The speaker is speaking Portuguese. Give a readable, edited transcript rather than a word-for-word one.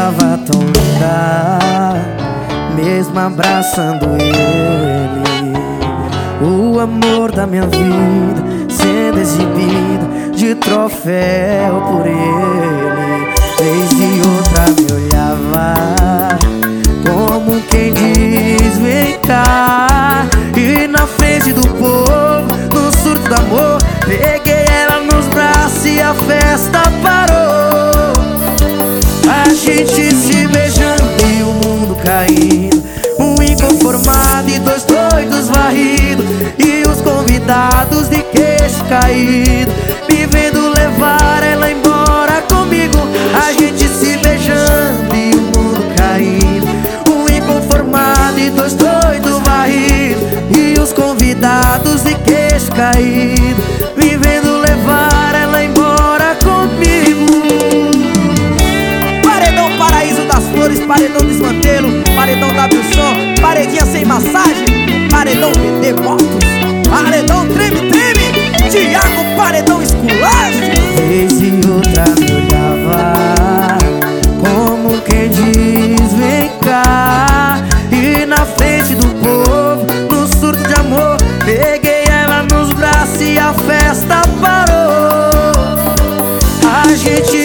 tava tão linda, mesmo abraçando ele. O amor da minha vida sendo exibido de troféu por ele. Vez de outra me olhava como quem diz vem cá. E na frente do povo, no surto do amor, peguei ela nos braços e a festa parou. A gente se beijando e o mundo caindo, um inconformado e dois doidos varridos, e os convidados de queixo caído me vendo levar ela embora comigo. A gente se beijando e o mundo caindo, um inconformado e dois doidos varridos, e os convidados de queixo caído me vendo levar ela embora comigo. Paredão Paraíso das Flores, paredão Desmantelo, paredão WSON, paredinha sem massagem, paredão de motos, paredão treme treme, Thiago Paredão Esculacho. Vez e outra me olhava como quem diz vem cá. E na frente do povo, no surto de amor, peguei ela nos braços e a festa parou. A gente